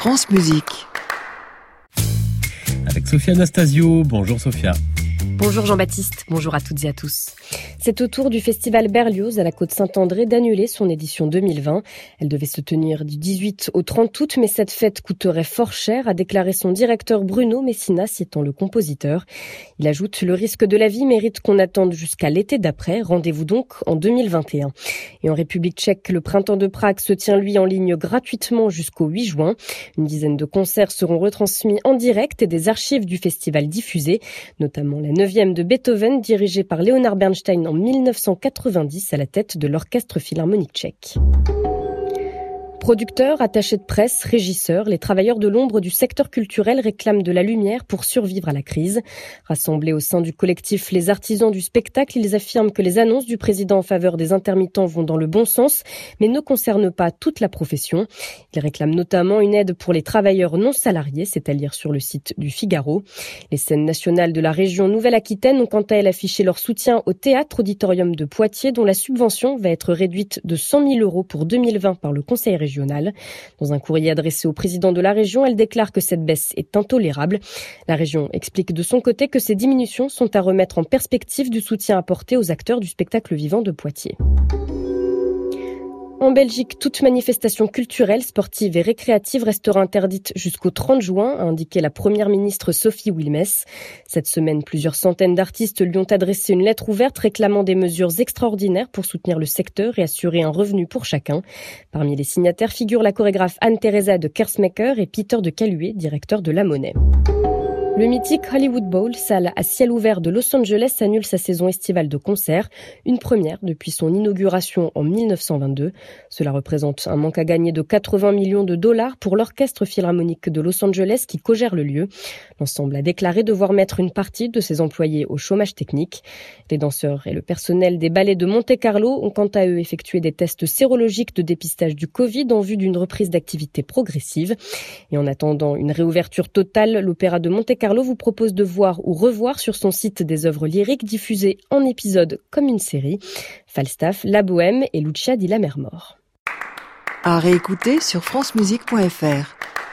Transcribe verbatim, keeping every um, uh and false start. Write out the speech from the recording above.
France Musique. Avec Sophia Anastasio. Bonjour Sophia. Bonjour Jean-Baptiste, bonjour à toutes et à tous. C'est au tour du festival Berlioz à la Côte-Saint-André d'annuler son édition deux mille vingt. Elle devait se tenir du dix-huit au trente août, mais cette fête coûterait fort cher, a déclaré son directeur Bruno Messina, citant le compositeur. Il ajoute: le risque de la vie mérite qu'on attende jusqu'à l'été d'après. Rendez-vous donc en deux mille vingt et un. Et en République tchèque, le printemps de Prague se tient lui en ligne gratuitement jusqu'au huit juin. Une dizaine de concerts seront retransmis en direct et des archives du festival diffusées, notamment la neuvième de Beethoven, dirigée par Leonard Bernstein en mille neuf cent quatre-vingt-dix à la tête de l'Orchestre philharmonique tchèque. Producteurs, attachés de presse, régisseurs, les travailleurs de l'ombre du secteur culturel réclament de la lumière pour survivre à la crise. Rassemblés au sein du collectif Les Artisans du Spectacle, ils affirment que les annonces du président en faveur des intermittents vont dans le bon sens, mais ne concernent pas toute la profession. Ils réclament notamment une aide pour les travailleurs non salariés, c'est à lire sur le site du Figaro. Les scènes nationales de la région Nouvelle-Aquitaine ont quant à elles affiché leur soutien au Théâtre Auditorium de Poitiers, dont la subvention va être réduite de cent mille euros pour deux mille vingt par le Conseil régional. Dans un courrier adressé au président de la région, elle déclare que cette baisse est intolérable. La région explique de son côté que ces diminutions sont à remettre en perspective du soutien apporté aux acteurs du spectacle vivant de Poitiers. En Belgique, toute manifestation culturelle, sportive et récréative restera interdite jusqu'au trente juin, a indiqué la première ministre Sophie Wilmès. Cette semaine, plusieurs centaines d'artistes lui ont adressé une lettre ouverte réclamant des mesures extraordinaires pour soutenir le secteur et assurer un revenu pour chacun. Parmi les signataires figurent la chorégraphe Anne-Theresa de Kersmaker et Peter de Caluet, directeur de La Monnaie. Le mythique Hollywood Bowl, salle à ciel ouvert de Los Angeles, annule sa saison estivale de concerts, une première depuis son inauguration en mille neuf cent vingt-deux. Cela représente un manque à gagner de quatre-vingts millions de dollars pour l'Orchestre philharmonique de Los Angeles qui cogère le lieu. L'ensemble a déclaré devoir mettre une partie de ses employés au chômage technique. Les danseurs et le personnel des ballets de Monte-Carlo ont quant à eux effectué des tests sérologiques de dépistage du Covid en vue d'une reprise d'activité progressive. Et en attendant une réouverture totale, l'Opéra de Monte-Carlo vous propose de voir ou revoir sur son site des œuvres lyriques diffusées en épisodes comme une série. Falstaff, La Bohème et Lucia di Lammermoor. À réécouter sur francemusique point f r.